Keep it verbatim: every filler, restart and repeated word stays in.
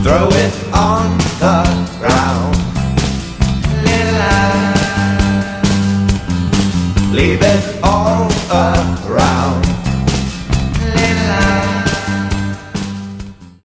throw it on the ground. Little eye, leave it all around.